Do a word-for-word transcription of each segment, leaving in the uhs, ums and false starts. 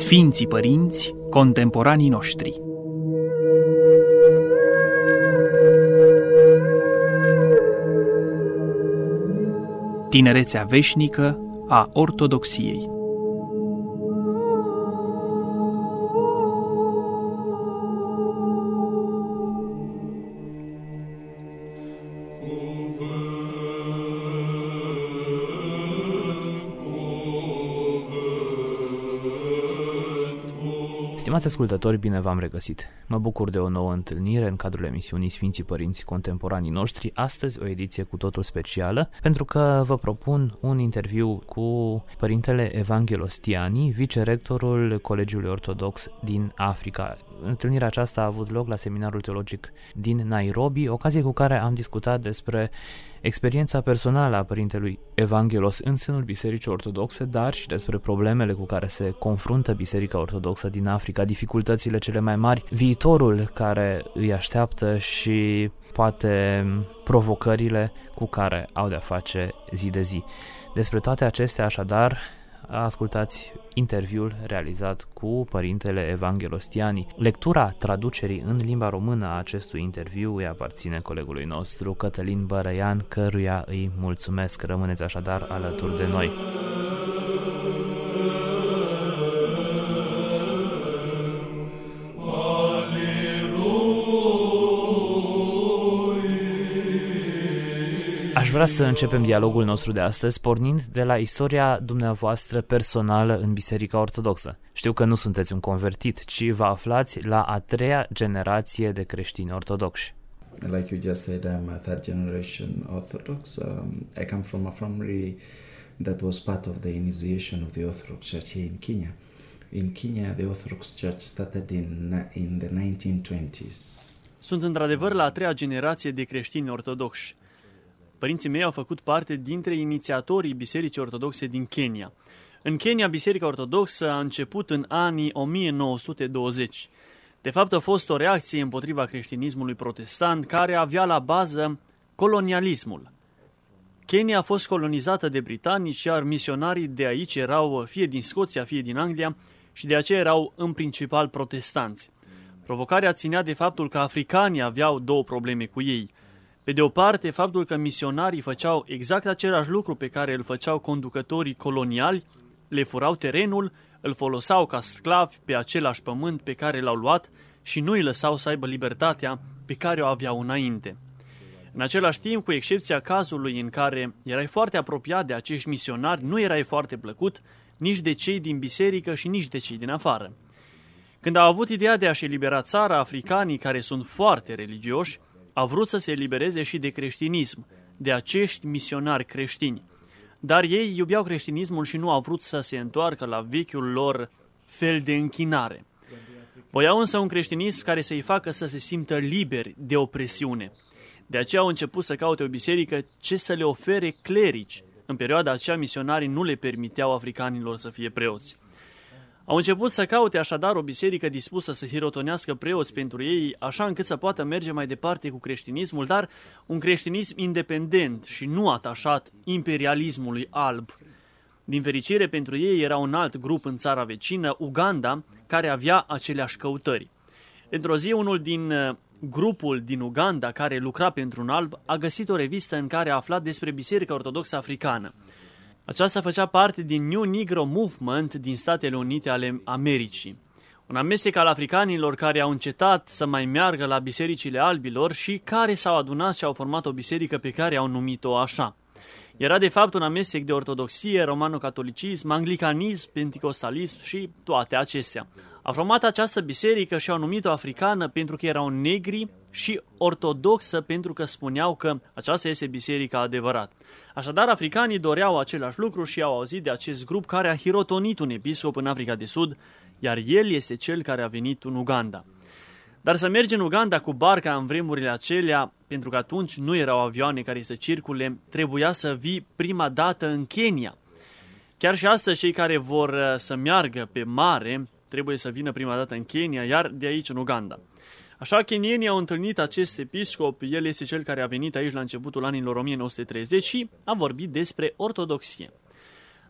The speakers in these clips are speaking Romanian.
Sfinții Părinți, contemporanii noștri. Tinerețea veșnică a ortodoxiei. Stimați ascultători, bine v-am regăsit! Mă bucur de o nouă întâlnire în cadrul emisiunii Sfinții Părinți Contemporanii Noștri. Astăzi o ediție cu totul specială, pentru că vă propun un interviu cu Părintele Evangelos Tiani, vicerectorul Colegiului Ortodox din Africa. Întâlnirea aceasta a avut loc la Seminarul Teologic din Nairobi, ocazie cu care am discutat despre experiența personală a Părintelui Evangelos în sânul Bisericii Ortodoxe, dar și despre problemele cu care se confruntă Biserica Ortodoxă din Africa, dificultățile cele mai mari, viitorul care îi așteaptă și poate provocările cu care au de-a face zi de zi. Despre toate acestea, așadar, ascultați interviul realizat cu Părintele Evangelos Tiani. Lectura traducerii în limba română a acestui interviu îi aparține colegului nostru Cătălin Bărăian, căruia îi mulțumesc. Rămâneți așadar alături de noi. Aș vrea să începem dialogul nostru de astăzi pornind de la istoria dumneavoastră personală în Biserica Ortodoxă. Știu că nu sunteți un convertit, ci vă aflați la a treia generație de creștini ortodoxi. Like you just said, I'm a third generation Orthodox. Um, I come from a family that was part of the initiation of the Orthodox Church here in Kenya. In Kenya, the Orthodox Church started in, in the nineteen twenties. Sunt într-adevăr la a treia generație de creștini ortodoxi. Părinții mei au făcut parte dintre inițiatorii Bisericii Ortodoxe din Kenya. În Kenya, Biserica Ortodoxă a început în anii o mie nouă sute douăzeci. De fapt, a fost o reacție împotriva creștinismului protestant care avea la bază colonialismul. Kenya a fost colonizată de britanici, iar misionarii de aici erau fie din Scoția, fie din Anglia și de aceea erau în principal protestanți. Provocarea ținea de faptul că africanii aveau două probleme cu ei. Pe de o parte, faptul că misionarii făceau exact același lucru pe care îl făceau conducătorii coloniali, le furau terenul, îl foloseau ca sclavi pe același pământ pe care l-au luat și nu îi lăsau să aibă libertatea pe care o aveau înainte. În același timp, cu excepția cazului în care erai foarte apropiat de acești misionari, nu erai foarte plăcut nici de cei din biserică și nici de cei din afară. Când au avut ideea de a-și elibera țara, africanii, care sunt foarte religioși, au vrut să se elibereze și de creștinism, de acești misionari creștini. Dar ei iubeau creștinismul și nu au vrut să se întoarcă la vechiul lor fel de închinare. Voiau însă un creștinism care să-i facă să se simtă liberi de opresiune. De aceea au început să caute o biserică ce să le ofere clerici. În perioada aceea, misionarii nu le permiteau africanilor să fie preoți. Au început să caute așadar o biserică dispusă să hirotonească preoți pentru ei, așa încât să poată merge mai departe cu creștinismul, dar un creștinism independent și nu atașat imperialismului alb. Din fericire pentru ei era un alt grup în țara vecină, Uganda, care avea aceleași căutări. Într-o zi, unul din grupul din Uganda care lucra pentru un alb a găsit o revistă în care a aflat despre Biserica Ortodoxă Africană. Aceasta făcea parte din New Negro Movement din Statele Unite ale Americii. Un amestec al africanilor care au încetat să mai meargă la bisericile albilor și care s-au adunat și au format o biserică pe care au numit-o așa. Era de fapt un amestec de ortodoxie, romano-catolicism, anglicanism, penticostalism și toate acestea. Au format această biserică și au numit-o africană pentru că erau negri și ortodoxă pentru că spuneau că aceasta este biserica adevărată. Așadar, africanii doreau același lucru și au auzit de acest grup care a hirotonit un episcop în Africa de Sud, iar el este cel care a venit în Uganda. Dar să mergi în Uganda cu barca în vremurile acelea, pentru că atunci nu erau avioane care să circule, trebuia să vii prima dată în Kenya. Chiar și astăzi cei care vor să meargă pe mare trebuie să vină prima dată în Kenya, iar de aici în Uganda. Așa, kenienii au întâlnit acest episcop, el este cel care a venit aici la începutul anilor o mie nouă sute treizeci și a vorbit despre ortodoxie.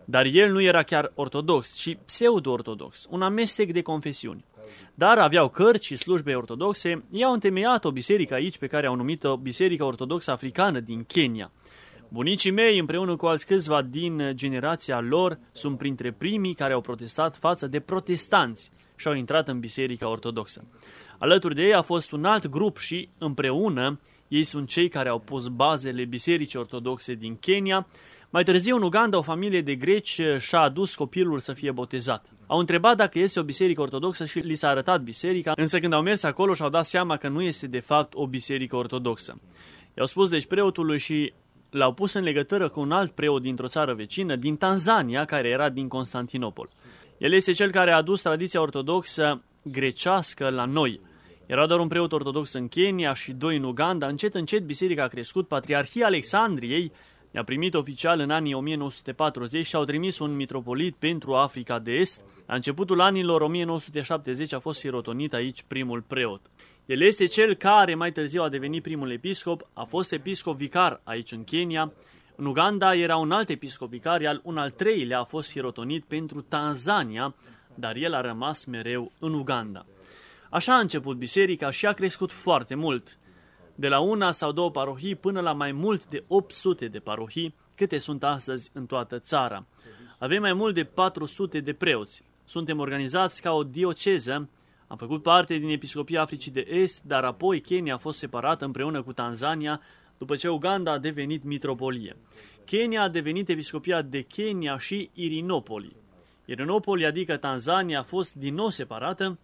Dar el nu era chiar ortodox, ci pseudo-ortodox, un amestec de confesiuni. Dar aveau cărți și slujbe ortodoxe, ei au întemeiat o biserică aici pe care au numit-o Biserica Ortodoxă Africană din Kenya. Bunicii mei, împreună cu alți câțiva din generația lor, sunt printre primii care au protestat față de protestanți și au intrat în Biserica Ortodoxă. Alături de ei a fost un alt grup și, împreună, ei sunt cei care au pus bazele Bisericii Ortodoxe din Kenya. Mai târziu, în Uganda, o familie de greci și-a adus copilul să fie botezat. Au întrebat dacă este o biserică ortodoxă și li s-a arătat biserica, însă când au mers acolo și-au dat seama că nu este de fapt o biserică ortodoxă. I-au spus deci preotului și l-au pus în legătură cu un alt preot dintr-o țară vecină, din Tanzania, care era din Constantinopol. El este cel care a adus tradiția ortodoxă grecească la noi. Era doar un preot ortodox în Kenya și doi în Uganda. Încet, încet, biserica a crescut. Patriarhia Alexandriei ne-a primit oficial în anii o mie nouă sute patruzeci și au trimis un mitropolit pentru Africa de Est. La începutul anilor o mie nouă sute șaptezeci a fost sirotonit aici primul preot. El este cel care mai târziu a devenit primul episcop, a fost episcop vicar aici în Kenya. În Uganda era un alt episcop vicar, iar un al treilea a fost sirotonit pentru Tanzania, dar el a rămas mereu în Uganda. Așa a început biserica și a crescut foarte mult. De la una sau două parohii până la mai mult de opt sute de parohii, câte sunt astăzi în toată țara. Avem mai mult de patru sute de preoți. Suntem organizați ca o dioceză. Am făcut parte din Episcopia Africii de Est, dar apoi Kenya a fost separată împreună cu Tanzania, după ce Uganda a devenit mitropolie. Kenya a devenit Episcopia de Kenya și Irinopoli. Irinopoli, adică Tanzania, a fost din nou separată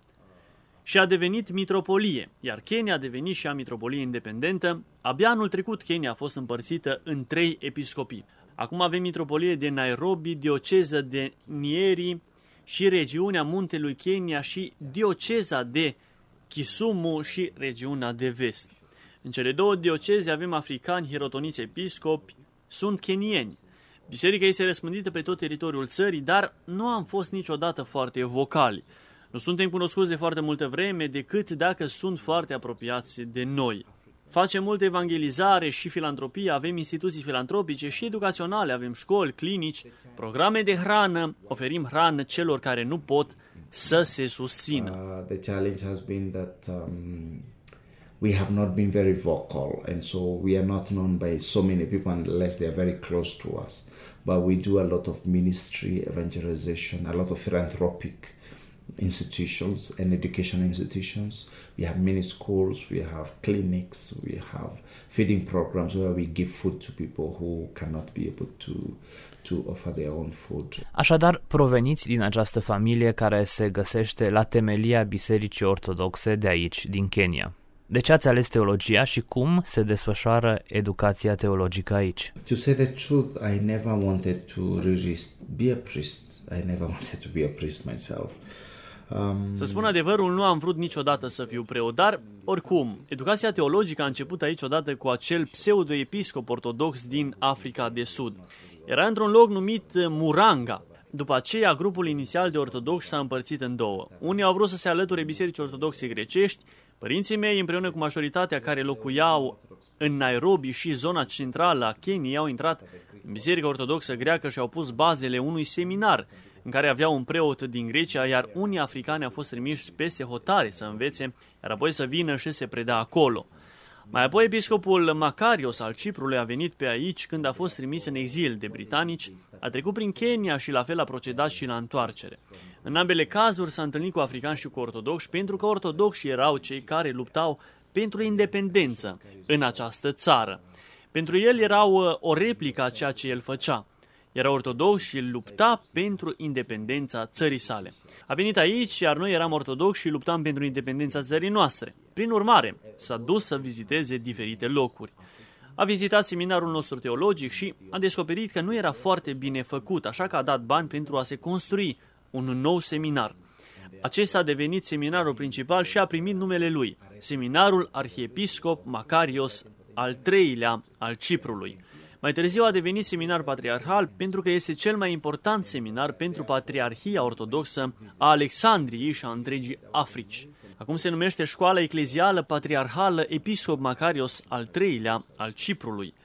și a devenit mitropolie, iar Kenya a devenit și a mitropolie independentă. Abia anul trecut Kenya a fost împărțită în trei episcopii. Acum avem mitropolie de Nairobi, dioceză de Nyeri și regiunea muntelui Kenya și dioceza de Kisumu și regiunea de vest. În cele două dioceze avem africani, hirotoniți episcopi, sunt kenieni. Biserica este răspândită pe tot teritoriul țării, dar nu am fost niciodată foarte vocali. Nu suntem cunoscuți de foarte multă vreme decât dacă sunt foarte apropiați de noi. Facem multă evangelizare și filantropie, avem instituții filantropice și educaționale, avem școli, clinici, programe de hrană, oferim hrană celor care nu pot să se susțină. Uh, the challenge has been that um, we have not been very vocal, and so we are not known by so many people unless they are very close to us. But we do a lot of ministry, evangelization, a lot of philanthropic institutions and educational institutions. We have many schools, we have clinics, we have feeding programs where we give food to people who cannot be able to to offer their own food. Așadar, proveniți din această familie care se găsește la temelia Bisericii Ortodoxe de aici, din Kenya. De ce ați ales teologia și cum se desfășoară educația teologică aici? To say the truth, I never wanted to really be a priest. I never wanted to be a priest myself. Um... Să spun adevărul, nu am vrut niciodată să fiu preot, dar, oricum, educația teologică a început aici odată cu acel pseudo-episcop ortodox din Africa de Sud. Era într-un loc numit Muranga. După aceea, grupul inițial de ortodoxi s-a împărțit în două. Unii au vrut să se alăture Bisericii Ortodoxe grecești. Părinții mei, împreună cu majoritatea care locuiau în Nairobi și zona centrală a Keniei, au intrat în Biserica Ortodoxă greacă și au pus bazele unui seminar în care avea un preot din Grecia, iar unii africani au fost trimiși peste hotare să învețe, iar apoi să vină și se preda acolo. Mai apoi, episcopul Macarios al Ciprului a venit pe aici când a fost trimis în exil de britanici, a trecut prin Kenya și la fel a procedat și la întoarcere. În ambele cazuri s-a întâlnit cu africani și cu ortodoxi, pentru că ortodoxi erau cei care luptau pentru independență în această țară. Pentru el erau o replică a ceea ce el făcea. Era ortodox și lupta pentru independența țării sale. A venit aici, iar noi eram ortodoxi și luptam pentru independența țării noastre. Prin urmare, s-a dus să viziteze diferite locuri. A vizitat seminarul nostru teologic și a descoperit că nu era foarte bine făcut, așa că a dat bani pentru a se construi un nou seminar. Acesta a devenit seminarul principal și a primit numele lui, Seminarul Arhiepiscop Macarios al treilea al Ciprului. Mai târziu a devenit seminar patriarhal pentru că este cel mai important seminar pentru Patriarhia Ortodoxă a Alexandriei și a întregii Africi. Acum se numește Școala Eclezială Patriarhală Episcop Macarios al treilea al Ciprului.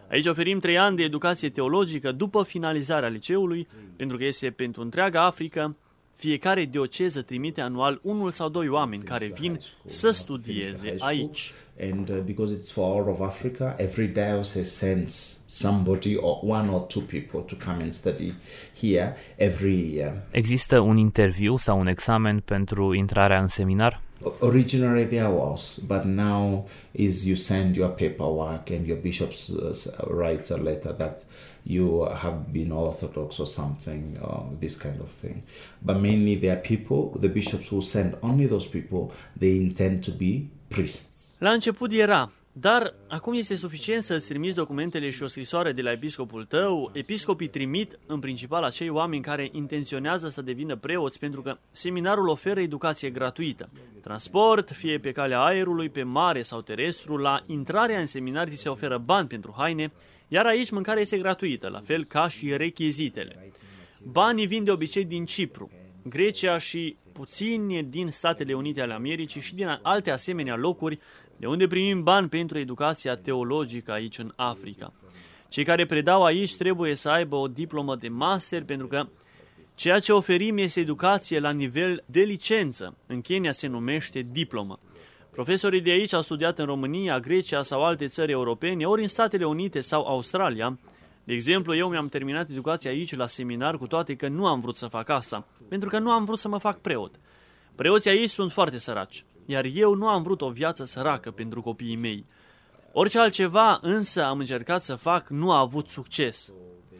Aici oferim trei ani de educație teologică după finalizarea liceului, pentru că este pentru întreaga Africă. Fiecare dioceză trimite anual unul sau doi oameni care vin să studieze aici. And uh, because it's for all of Africa, every diocese sends somebody or one or two people to come and study here every year. Există un interviu sau un examen pentru intrarea în seminar? Originally there was, but now is you send your paperwork and your bishop writes a letter that you have been Orthodox or something, uh, this kind of thing. But mainly there are people, the bishops who send only those people, they intend to be priests. La început era, dar acum este suficient să-ți trimiți documentele și o scrisoare de la episcopul tău. Episcopii trimit în principal acei oameni care intenționează să devină preoți, pentru că seminarul oferă educație gratuită. Transport, fie pe calea aerului, pe mare sau terestru, la intrarea în seminar ți se oferă bani pentru haine, iar aici mâncarea este gratuită, la fel ca și rechizitele. Banii vin de obicei din Cipru, Grecia și puțini din Statele Unite ale Americii și din alte asemenea locuri de unde primim bani pentru educația teologică aici în Africa. Cei care predau aici trebuie să aibă o diplomă de master, pentru că ceea ce oferim este educație la nivel de licență. În Kenya se numește diplomă. Profesorii de aici au studiat în România, Grecia sau alte țări europene, ori în Statele Unite sau Australia. De exemplu, eu mi-am terminat educația aici la seminar, cu toate că nu am vrut să fac asta, pentru că nu am vrut să mă fac preot. Preoții aici sunt foarte săraci, iar eu nu am vrut o viață săracă pentru copiii mei. Orice altceva însă am încercat să fac nu a avut succes.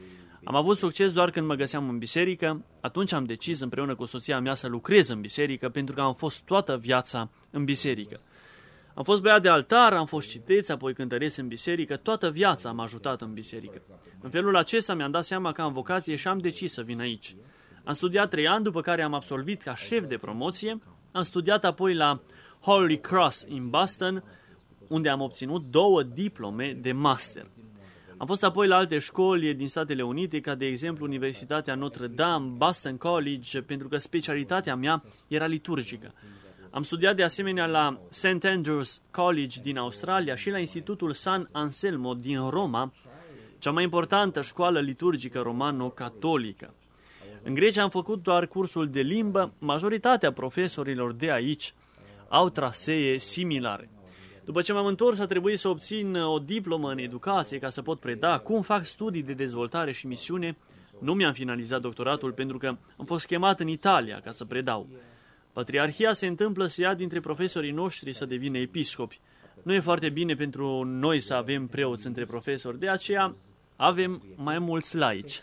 Am avut succes doar când mă găseam în biserică, atunci am decis împreună cu soția mea să lucrez în biserică, pentru că am fost toată viața în biserică. Am fost băiat de altar, am fost citeț, apoi cântăreț în biserică, toată viața am ajutat în biserică. În felul acesta mi-am dat seama că am vocație și am decis să vin aici. Am studiat trei ani, după care am absolvit ca șef de promoție, am studiat apoi la Holy Cross în Boston, unde am obținut două diplome de master. Am fost apoi la alte școli din Statele Unite, ca de exemplu Universitatea Notre Dame, Boston College, pentru că specialitatea mea era liturgică. Am studiat de asemenea la Saint Andrews College din Australia și la Institutul San Anselmo din Roma, cea mai importantă școală liturgică romano-catolică. În Grecia am făcut doar cursul de limbă, majoritatea profesorilor de aici au trasee similare. După ce m-am întors, a trebuit să obțin o diplomă în educație ca să pot preda cum fac studii de dezvoltare și misiune. Nu mi-am finalizat doctoratul pentru că am fost chemat în Italia ca să predau. Patriarhia se întâmplă să ia dintre profesorii noștri să devină episcopi. Nu e foarte bine pentru noi să avem preoți între profesori, de aceea avem mai mulți laici.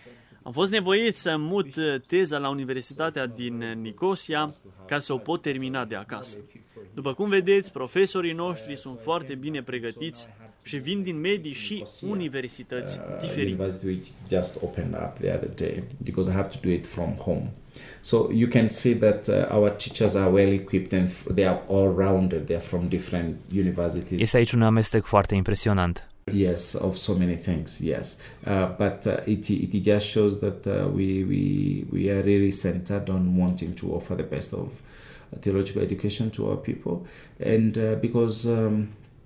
Am fost nevoit să mut teza la Universitatea din Nicosia ca să o pot termina de acasă. După cum vedeți, profesorii noștri sunt foarte bine pregătiți și vin din medii și universități diferite. Just opened up the other day because I have to do it from home. So you can see that uh, our teachers are well equipped and they are all rounded. They are from different universities. Este aici un amestec foarte impresionant. Yes, of so many things, yes. Uh, but uh, it, it just shows that uh, we, we, we are really centered on wanting to offer the best of theological education to our people. And uh, because um,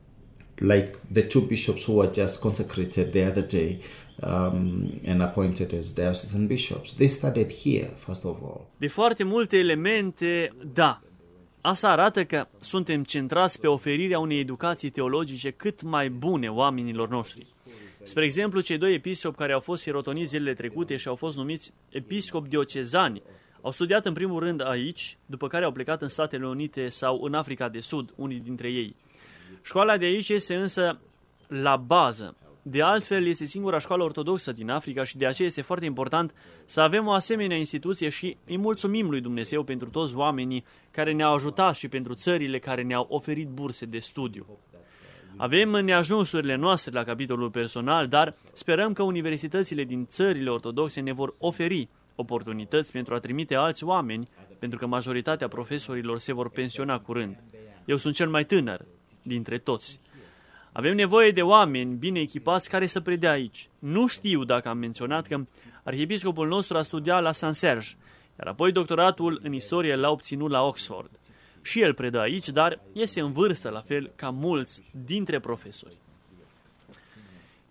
like the two bishops who were just consecrated the other day um, and appointed as diocesan bishops, they studied here, first of all. De foarte multe elemente, da. Asta arată că suntem centrați pe oferirea unei educații teologice cât mai bune oamenilor noștri. Spre exemplu, cei doi episcopi care au fost sirotoniți zilele trecute și au fost numiți episcopi diocezani, au studiat în primul rând aici, după care au plecat în Statele Unite sau în Africa de Sud, unii dintre ei. Școala de aici este însă la bază. De altfel, este singura școală ortodoxă din Africa și de aceea este foarte important să avem o asemenea instituție și îi mulțumim lui Dumnezeu pentru toți oamenii care ne-au ajutat și pentru țările care ne-au oferit burse de studiu. Avem neajunsurile noastre la capitolul personal, dar sperăm că universitățile din țările ortodoxe ne vor oferi oportunități pentru a trimite alți oameni, pentru că majoritatea profesorilor se vor pensiona curând. Eu sunt cel mai tânăr dintre toți. Avem nevoie de oameni bine echipați care să predea aici. Nu știu dacă am menționat că arhiepiscopul nostru a studiat la Saint Serge, iar apoi doctoratul în istorie l-a obținut la Oxford. Și el predă aici, dar este în vârstă la fel ca mulți dintre profesori.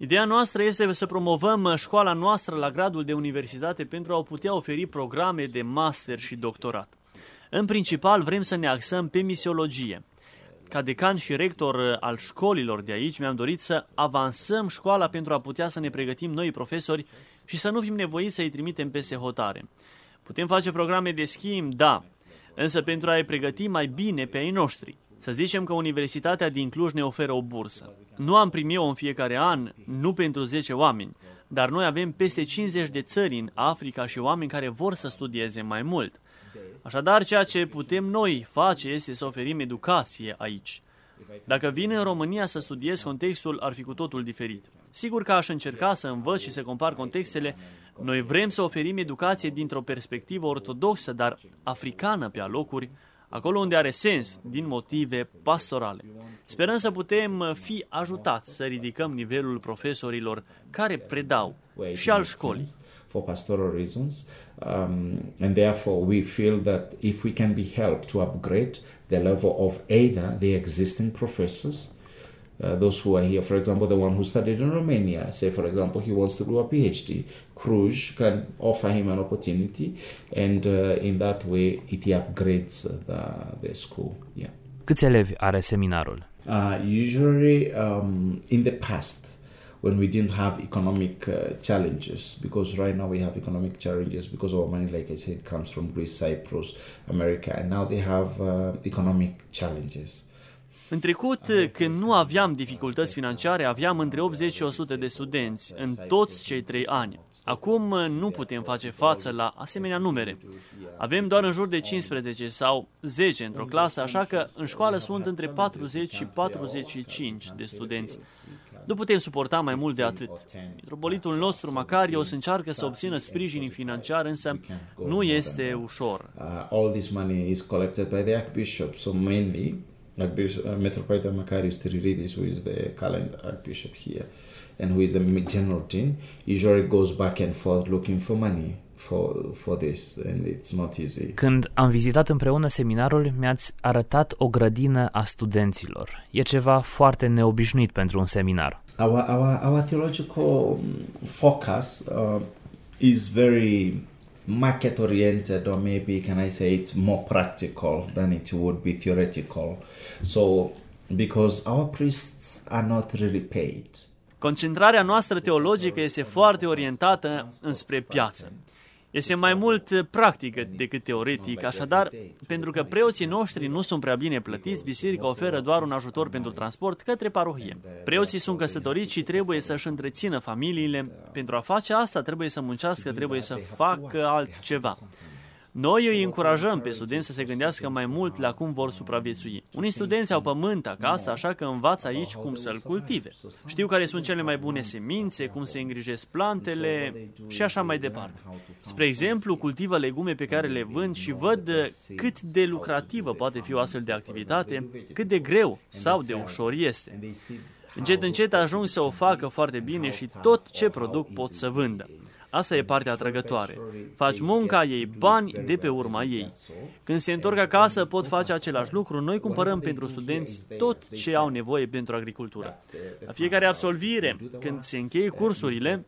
Ideea noastră este să promovăm școala noastră la gradul de universitate pentru a putea oferi programe de master și doctorat. În principal vrem să ne axăm pe misiologie. Ca decan și rector al școlilor de aici mi-am dorit să avansăm școala pentru a putea să ne pregătim noi profesori și să nu fim nevoiți să-i trimitem peste hotare. Putem face programe de schimb, da, însă pentru a-i pregăti mai bine pe ai noștri. Să zicem că Universitatea din Cluj ne oferă o bursă. Nu am primit-o în fiecare an, nu pentru zece oameni, dar noi avem peste cincizeci de țări în Africa și oameni care vor să studieze mai mult. Așadar, ceea ce putem noi face este să oferim educație aici. Dacă vin în România să studiez, contextul ar fi cu totul diferit. Sigur că aș încerca să învăț și să compar contextele. Noi vrem să oferim educație dintr-o perspectivă ortodoxă, dar africană pe alocuri, acolo unde are sens, din motive pastorale. Sperăm să putem fi ajutați să ridicăm nivelul profesorilor care predau și al școlii. For pastoral reasons, um, and therefore we feel that if we can be helped to upgrade the level of either the existing professors, uh, those who are here, for example, the one who studied in Romania, say for example he wants to do a PhD, Cluj can offer him an opportunity, and uh, in that way it upgrades the, the school. Yeah. Câți elevi are seminarul? Uh, usually um, in the past, when we didn't have economic uh, challenges, because right now we have economic challenges because our money, like I said, comes from Greece, Cyprus, America, and now they have uh, economic challenges. În trecut, când nu aveam dificultăți financiare, aveam între optzeci și o sută de studenți în toți cei trei ani. Acum nu putem face față la asemenea numere. Avem doar în jur de cincisprezece sau zece într-o clasă, așa că în școală sunt între patruzeci și patruzeci și cinci de studenți. Nu putem suporta mai mult de atât. Mitropolitul nostru, Macarios, încearcă să obțină sprijin financiar, însă nu este ușor. All this money is collected by the archbishop, so mainly Metropolitan Macarius Stylianides, who is the current archbishop here and who is the general dean, usually goes back and forth looking for money for for this, and it's not easy. Când am vizitat împreună seminarul, mi-ați arătat o grădină a studenților. E ceva foarte neobișnuit pentru un seminar. Our our our theological focus uh, is very market oriented, or maybe can I say it's more practical than it would be theoretical. So because our priests are not really paid. Concentrarea noastră teologică este foarte orientată înspre piață. Este mai mult practică decât teoretic, așadar, pentru că preoții noștri nu sunt prea bine plătiți, biserica oferă doar un ajutor pentru transport către parohie. Preoții sunt căsătoriți și trebuie să-și întrețină familiile. Pentru a face asta trebuie să muncească, trebuie să facă altceva. Noi îi încurajăm pe studenți să se gândească mai mult la cum vor supraviețui. Unii studenți au pământ acasă, așa că învață aici cum să-l cultive. Știu care sunt cele mai bune semințe, cum se îngrijesc plantele și așa mai departe. Spre exemplu, cultivă legume pe care le vând și văd cât de lucrativă poate fi o astfel de activitate, cât de greu sau de ușor este. Încet, încet ajung să o facă foarte bine și tot ce produc pot să vândă. Asta e partea atrăgătoare. Faci munca, iei bani de pe urma ei. Când se întorc acasă, pot face același lucru. Noi cumpărăm pentru studenți tot ce au nevoie pentru agricultură. La fiecare absolvire, când se încheie cursurile,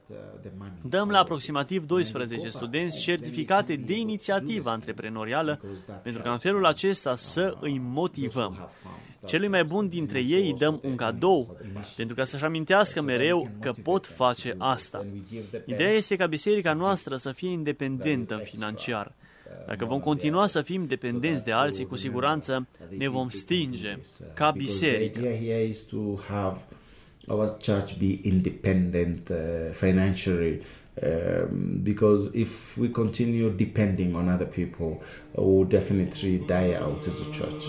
dăm la aproximativ doisprezece studenți certificate de inițiativă antreprenorială, pentru că în felul acesta să îi motivăm. Celui mai bun dintre ei îi dăm un cadou, pentru ca să-și amintească mereu că pot face asta. Ideea este ca biserica noastră să fie independentă financiar. Dacă vom continua să fim dependenți de alții, cu siguranță ne vom stinge ca biserică. Our church be independent uh, financially, um, because if we continue depending on other people, uh, we'll definitely die out as a church.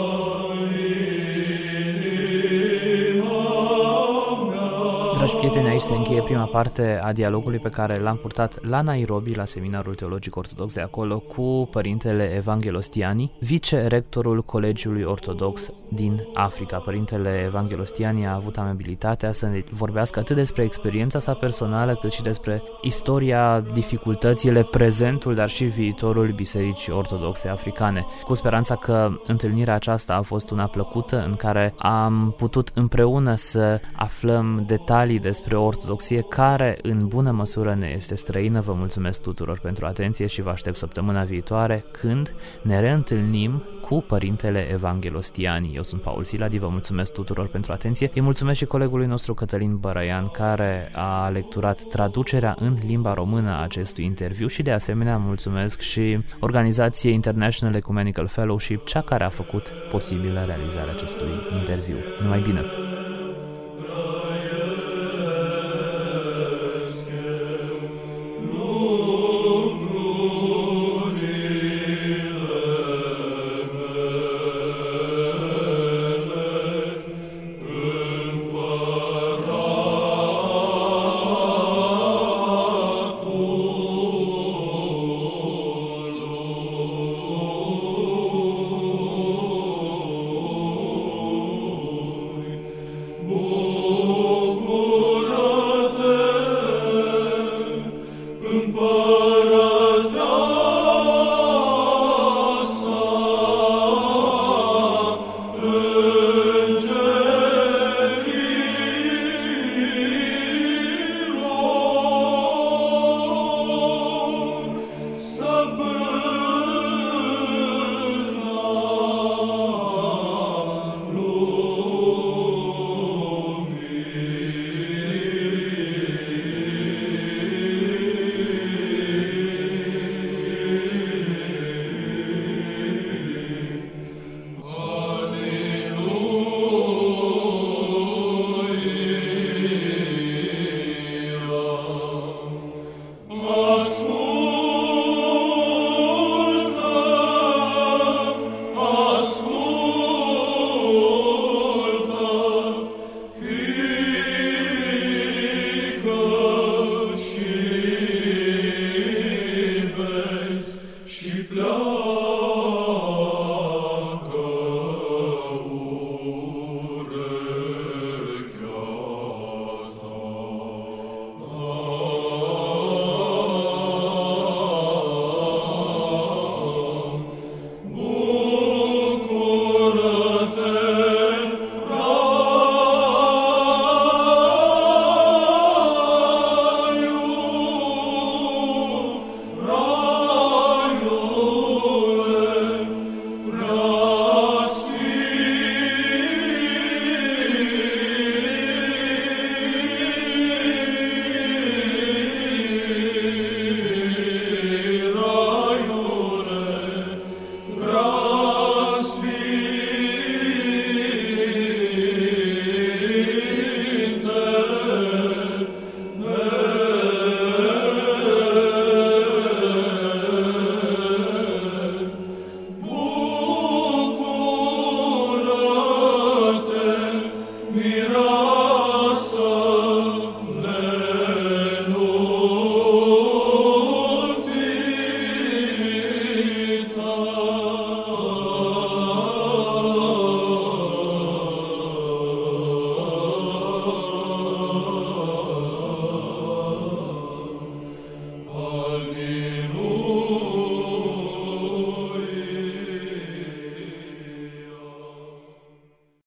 Dragi prieteni, Aici se încheie prima parte a dialogului pe care l-am purtat la Nairobi, la seminarul teologic ortodox de acolo, cu părintele Evangelos Tiani, vice-rectorul Colegiului Ortodox din Africa. Părintele Evangelos Tiani a avut amabilitatea să ne vorbească atât despre experiența sa personală, cât și despre istoria, dificultățile, prezentul, dar și viitorul Bisericii Ortodoxe Africane. Cu speranța că întâlnirea aceasta a fost una plăcută, în care am putut împreună să aflăm detalii despre o ortodoxie care în bună măsură ne este străină. Vă mulțumesc tuturor pentru atenție și vă aștept săptămâna viitoare, când ne reîntâlnim cu părintele Evangelos Tiani. Eu sunt Paul Siladi, vă mulțumesc tuturor pentru atenție. Îi mulțumesc și colegului nostru Cătălin Bărăian, care a lecturat traducerea în limba română a acestui interviu, și de asemenea mulțumesc și organizației International Ecumenical Fellowship, cea care a făcut posibilă realizarea acestui interviu. Numai bine!